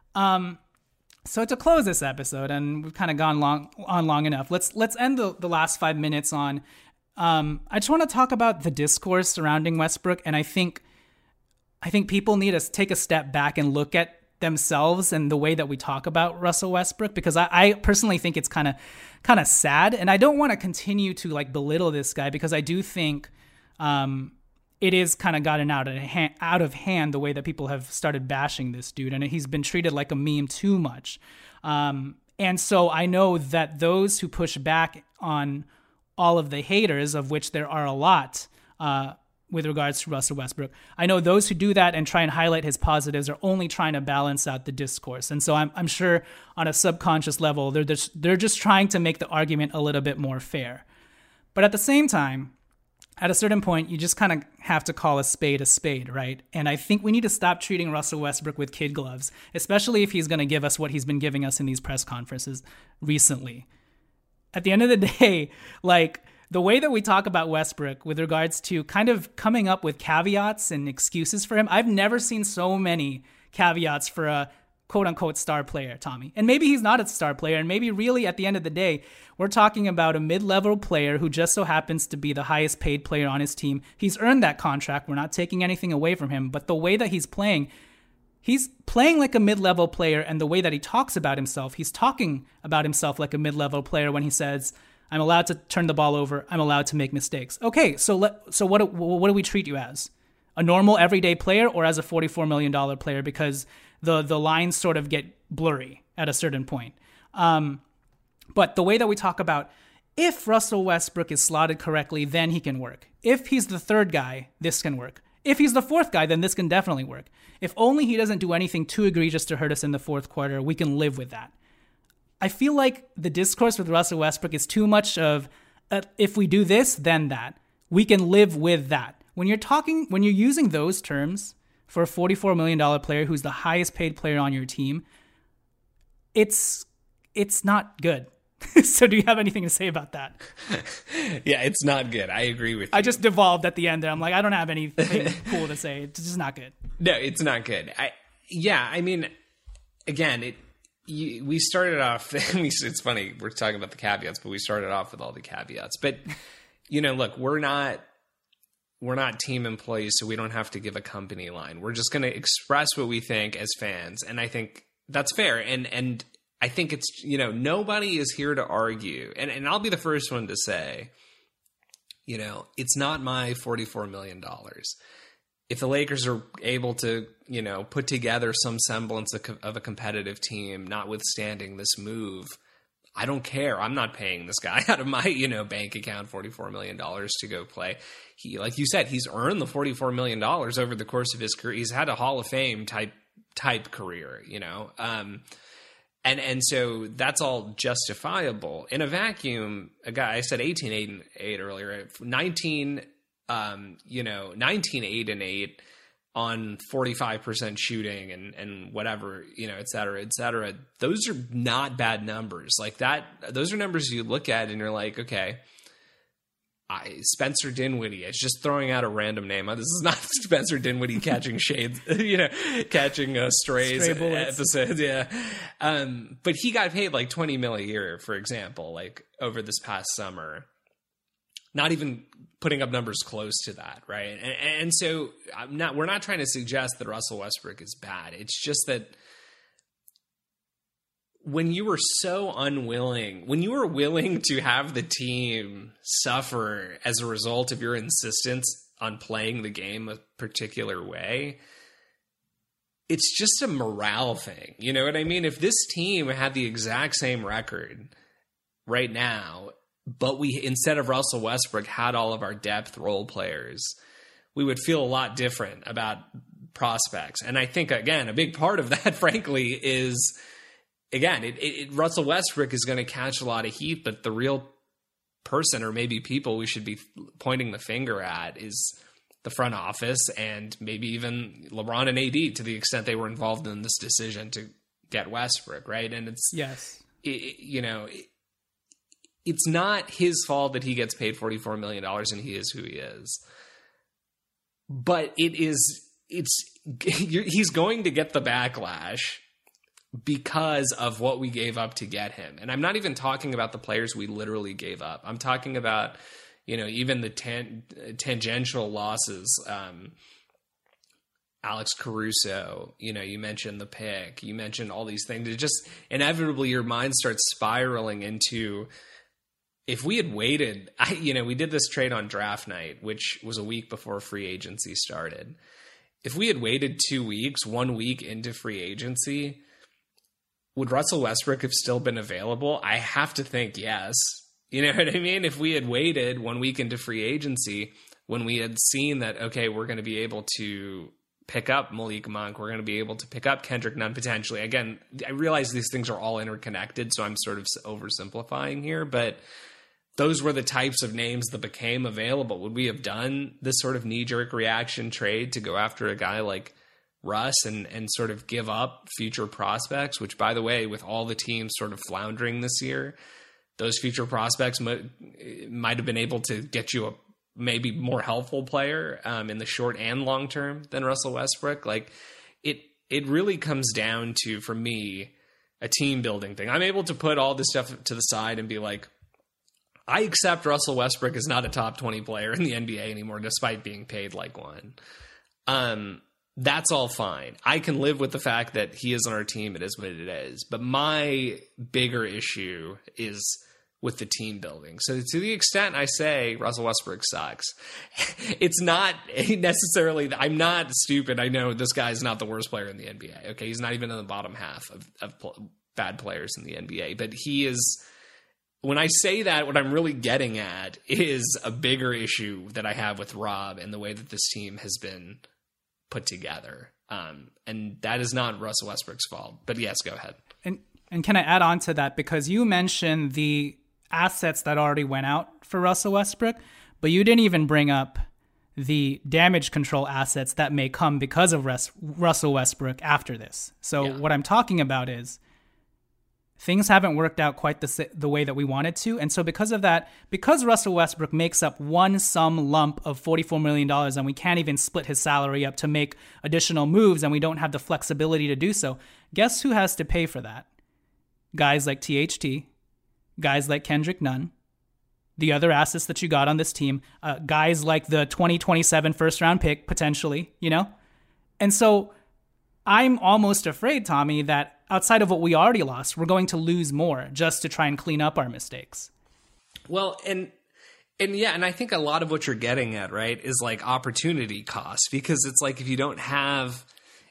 So to close this episode, and we've kind of gone long enough, let's end the last 5 minutes on. I just want to talk about the discourse surrounding Westbrook, and I think people need to take a step back and look at themselves and the way that we talk about Russell Westbrook, because I personally think it's kind of sad, and I don't want to continue to like belittle this guy, because I do think it is kind of gotten out of hand the way that people have started bashing this dude, and he's been treated like a meme too much. And so I know that those who push back on all of the haters, of which there are a lot with regards to Russell Westbrook, I know those who do that and try and highlight his positives are only trying to balance out the discourse. And so I'm sure on a subconscious level, they're just trying to make the argument a little bit more fair. But at the same time, at a certain point, you just kind of have to call a spade, right? And I think we need to stop treating Russell Westbrook with kid gloves, especially if he's going to give us what he's been giving us in these press conferences recently. At the end of the day, like the way that we talk about Westbrook with regards to kind of coming up with caveats and excuses for him, I've never seen so many caveats for a quote-unquote star player, Tommy. And maybe he's not a star player, and maybe really at the end of the day, we're talking about a mid-level player who just so happens to be the highest paid player on his team. He's earned that contract. We're not taking anything away from him, but the way that he's playing like a mid-level player, and the way that he talks about himself, he's talking about himself like a mid-level player when he says, I'm allowed to turn the ball over, I'm allowed to make mistakes. Okay, so what do we treat you as? A normal everyday player, or as a $44 million player? Because the lines sort of get blurry at a certain point. But the way that we talk about, if Russell Westbrook is slotted correctly, then he can work. If he's the third guy, this can work. If he's the fourth guy, then this can definitely work. If only he doesn't do anything too egregious to hurt us in the fourth quarter, we can live with that. I feel like the discourse with Russell Westbrook is too much of, if we do this, then that. We can live with that. When you're using those terms for a $44 million player who's the highest paid player on your team, it's not good. So do you have anything to say about that? Yeah, it's not good. I agree with you. I just devolved at the end there. I'm like, I don't have anything cool to say. It's just not good. No, it's not good. I mean, again, we started off, it's funny, we're talking about the caveats, but we started off with all the caveats. But, look, we're not team employees, so we don't have to give a company line. We're just going to express what we think as fans. And I think that's fair. And I think it's, nobody is here to argue. And I'll be the first one to say, it's not my $44 million. If the Lakers are able to, put together some semblance of a competitive team, notwithstanding this move, I don't care. I'm not paying this guy out of my, bank account $44 million to go play. He, like you said, he's earned the $44 million over the course of his career. He's had a Hall of Fame type career, And so that's all justifiable. In a vacuum, a guy, I said 18-8 earlier, 19, 19-8 on 45% shooting and whatever, et cetera, et cetera. Those are not bad numbers. Like that, those are numbers you look at and you're like, okay, Spencer Dinwiddie. It's just throwing out a random name. This is not Spencer Dinwiddie catching shades, catching strays episodes. Yeah. But he got paid like $20 million a year, for example, like over this past summer, not even putting up numbers close to that. Right. And so we're not trying to suggest that Russell Westbrook is bad. It's just that when you were so unwilling, when you were willing to have the team suffer as a result of your insistence on playing the game a particular way, it's just a morale thing. You know what I mean? If this team had the exact same record right now, but we, instead of Russell Westbrook, had all of our depth role players, we would feel a lot different about prospects. And I think, again, a big part of that, frankly, is, again, Russell Westbrook is going to catch a lot of heat, but the real person, or maybe people we should be pointing the finger at, is the front office and maybe even LeBron and AD, to the extent they were involved in this decision to get Westbrook, right? And it's, it's not his fault that he gets paid $44 million and he is who he is. But he's going to get the backlash because of what we gave up to get him. And I'm not even talking about the players we literally gave up. I'm talking about, even the tangential losses. Alex Caruso, you mentioned the pick, you mentioned all these things. It just inevitably your mind starts spiraling into, if we had waited, we did this trade on draft night, which was a week before free agency started. If we had waited 2 weeks, 1 week into free agency, would Russell Westbrook have still been available? I have to think yes. You know what I mean? If we had waited 1 week into free agency, when we had seen that, okay, we're going to be able to pick up Malik Monk, we're going to be able to pick up Kendrick Nunn potentially. Again, I realize these things are all interconnected, so I'm sort of oversimplifying here, but those were the types of names that became available. Would we have done this sort of knee-jerk reaction trade to go after a guy like Russ and sort of give up future prospects, which, by the way, with all the teams sort of floundering this year, those future prospects might have been able to get you a maybe more helpful player in the short and long term than Russell Westbrook. Like, it really comes down to, for me, a team building thing. I'm able to put all this stuff to the side and be like, I accept Russell Westbrook is not a top 20 player in the NBA anymore, despite being paid like one. That's all fine. I can live with the fact that he is on our team. It is what it is. But my bigger issue is with the team building. So to the extent I say Russell Westbrook sucks, it's not necessarily, I'm not stupid. I know this guy's not the worst player in the NBA. Okay. He's not even in the bottom half of bad players in the NBA, but he is, when I say that, what I'm really getting at is a bigger issue that I have with Rob and the way that this team has been put together. And that is not Russell Westbrook's fault. But yes, go ahead. And can I add on to that? Because you mentioned the assets that already went out for Russell Westbrook, but you didn't even bring up the damage control assets that may come because of Russell Westbrook after this. So What I'm talking about is things haven't worked out quite the way that we wanted to. And so because of that, because Russell Westbrook makes up one sum lump of $44 million and we can't even split his salary up to make additional moves and we don't have the flexibility to do so, guess who has to pay for that? Guys like THT, guys like Kendrick Nunn, the other assets that you got on this team, guys like the 2027 first round pick, potentially, And so I'm almost afraid, Tommy, that outside of what we already lost, we're going to lose more just to try and clean up our mistakes. Well, and I think a lot of what you're getting at, right, is like opportunity cost, because it's like if you don't have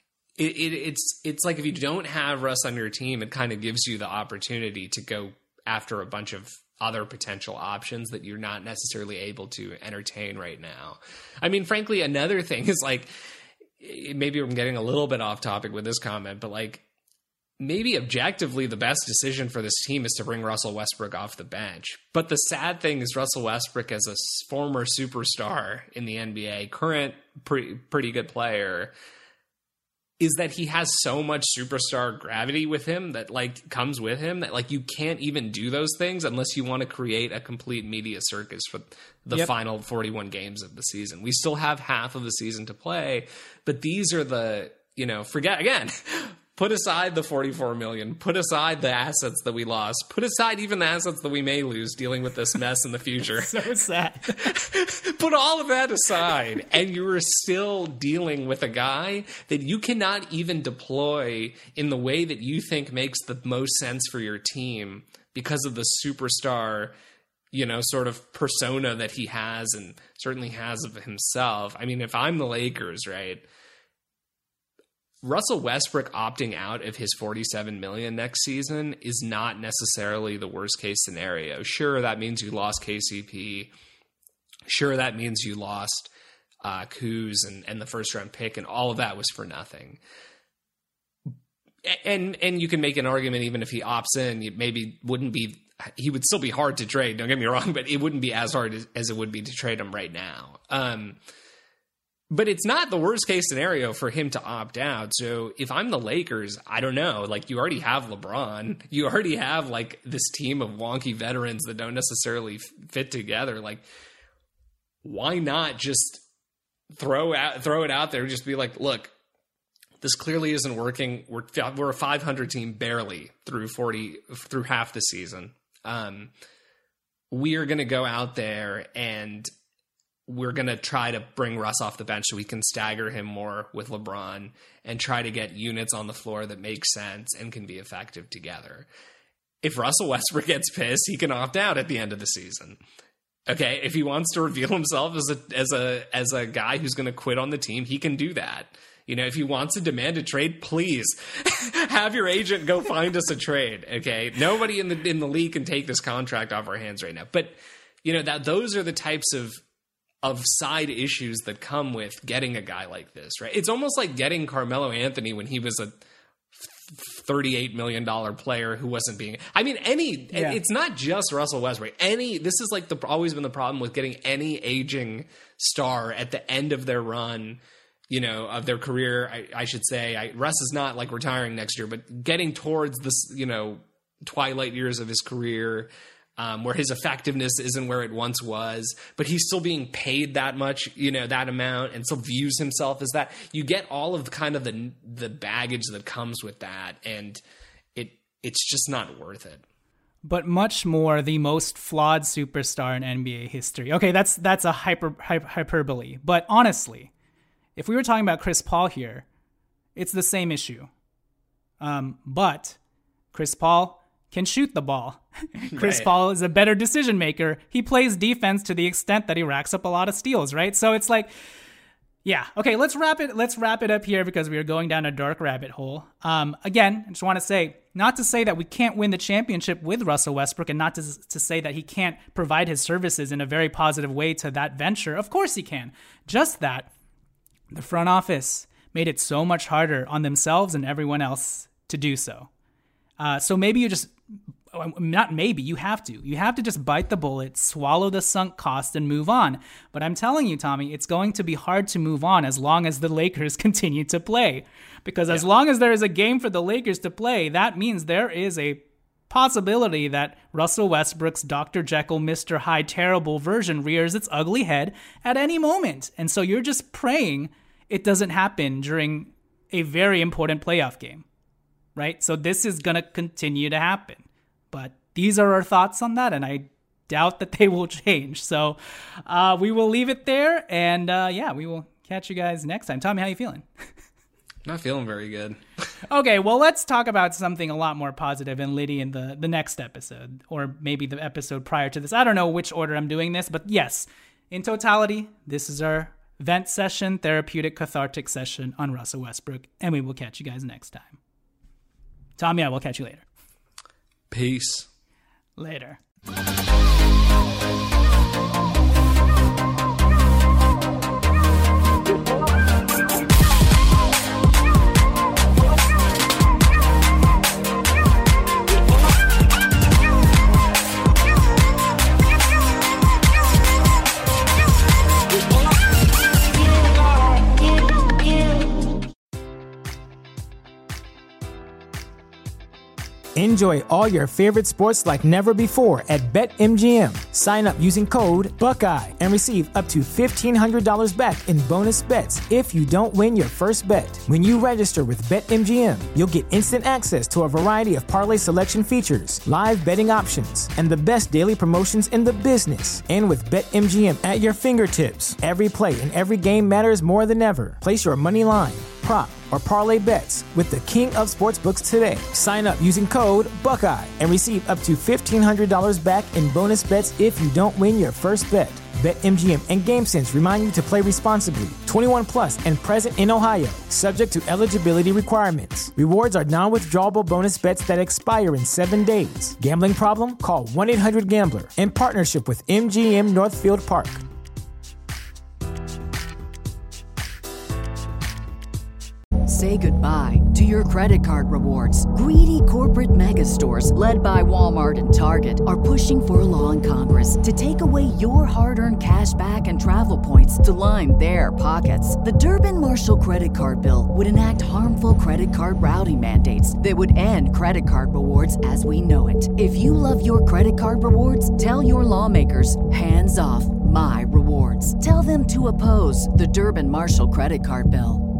it's like if you don't have Russ on your team, it kind of gives you the opportunity to go after a bunch of other potential options that you're not necessarily able to entertain right now. I mean, frankly, another thing is like, maybe I'm getting a little bit off topic with this comment, but like maybe objectively the best decision for this team is to bring Russell Westbrook off the bench. But the sad thing is Russell Westbrook as a former superstar in the NBA, current pretty good player, is that he has so much superstar gravity with him that like comes with him that like you can't even do those things unless you want to create a complete media circus for the final 41 games of the season. We still have half of the season to play, but these are the, forget again, Put aside the $44 million. Put aside the assets that we lost. Put aside even the assets that we may lose dealing with this mess in the future. So sad. Put all of that aside, and you're still dealing with a guy that you cannot even deploy in the way that you think makes the most sense for your team because of the superstar, sort of persona that he has and certainly has of himself. I mean, if I'm the Lakers, right, Russell Westbrook opting out of his $47 million next season is not necessarily the worst case scenario. Sure, that means you lost KCP. Sure, that means you lost Kuz and the first round pick, and all of that was for nothing. And you can make an argument even if he opts in, it maybe wouldn't be. He would still be hard to trade. Don't get me wrong, but it wouldn't be as hard as it would be to trade him right now. But it's not the worst case scenario for him to opt out. So if I'm the Lakers, I don't know. Like, you already have LeBron. You already have like this team of wonky veterans that don't necessarily fit together. Like, why not just throw it out there? Just be like, look, this clearly isn't working. We're a 500 team barely through half the season. We are going to go out there and we're going to try to bring Russ off the bench so we can stagger him more with LeBron and try to get units on the floor that make sense and can be effective together. If Russell Westbrook gets pissed, he can opt out at the end of the season. Okay, if he wants to reveal himself as a guy who's going to quit on the team, he can do that. If he wants to demand a trade, please have your agent go find us a trade. Okay, nobody in the league can take this contract off our hands right now. But those are the types of side issues that come with getting a guy like this, right? It's almost like getting Carmelo Anthony when he was a $38 million player who wasn't being. I mean, it's not just Russell Westbrook. This is like always been the problem with getting any aging star at the end of their run, of their career. I should say, Russ is not like retiring next year, but getting towards this, twilight years of his career. Where his effectiveness isn't where it once was, but he's still being paid that much, that amount, and still views himself as that. You get all of kind of the baggage that comes with that, and it's just not worth it. But much more the most flawed superstar in NBA history. Okay, that's a hyperbole. But honestly, if we were talking about Chris Paul here, it's the same issue. But Chris Paul can shoot the ball. Chris Paul is a better decision maker. He plays defense to the extent that he racks up a lot of steals, right? So it's like, yeah. Okay, let's wrap it up here because we are going down a dark rabbit hole. Again, I just want to say, not to say that we can't win the championship with Russell Westbrook and not to say that he can't provide his services in a very positive way to that venture. Of course he can. Just that the front office made it so much harder on themselves and everyone else to do so. So maybe you just, not maybe, you have to just bite the bullet, swallow the sunk cost and move on. But I'm telling you, Tommy, it's going to be hard to move on as long as the Lakers continue to play. Because as long as there is a game for the Lakers to play, that means there is a possibility that Russell Westbrook's Dr. Jekyll, Mr. Hyde terrible version rears its ugly head at any moment. And so you're just praying it doesn't happen during a very important playoff game. Right? So this is going to continue to happen. But these are our thoughts on that, and I doubt that they will change. So we will leave it there, and we will catch you guys next time. Tommy, how you feeling? Not feeling very good. Okay, well, let's talk about something a lot more positive and litty in the next episode, or maybe the episode prior to this. I don't know which order I'm doing this, but yes, in totality, this is our vent session, therapeutic, cathartic session on Russell Westbrook, and we will catch you guys next time. Tommy, I will catch you later. Peace. Later. Enjoy all your favorite sports like never before at BetMGM. Sign up using code Buckeye and receive up to $1,500 back in bonus bets if you don't win your first bet. When you register with BetMGM, you'll get instant access to a variety of parlay selection features, live betting options, and the best daily promotions in the business. And with BetMGM at your fingertips, every play and every game matters more than ever. Place your money line, prop, or parlay bets with the king of sportsbooks today. Sign up using code Buckeye and receive up to $1,500 back in bonus bets if you don't win your first bet. BetMGM and GameSense remind you to play responsibly. 21 plus and present in Ohio, subject to eligibility requirements. Rewards are non-withdrawable bonus bets that expire in 7 days. Gambling problem? Call 1-800-GAMBLER in partnership with MGM Northfield Park. Say goodbye to your credit card rewards. Greedy corporate mega stores, led by Walmart and Target, are pushing for a law in Congress to take away your hard-earned cash back and travel points to line their pockets. The Durbin-Marshall credit card bill would enact harmful credit card routing mandates that would end credit card rewards as we know it. If you love your credit card rewards, tell your lawmakers, hands off my rewards. Tell them to oppose the Durbin-Marshall credit card bill.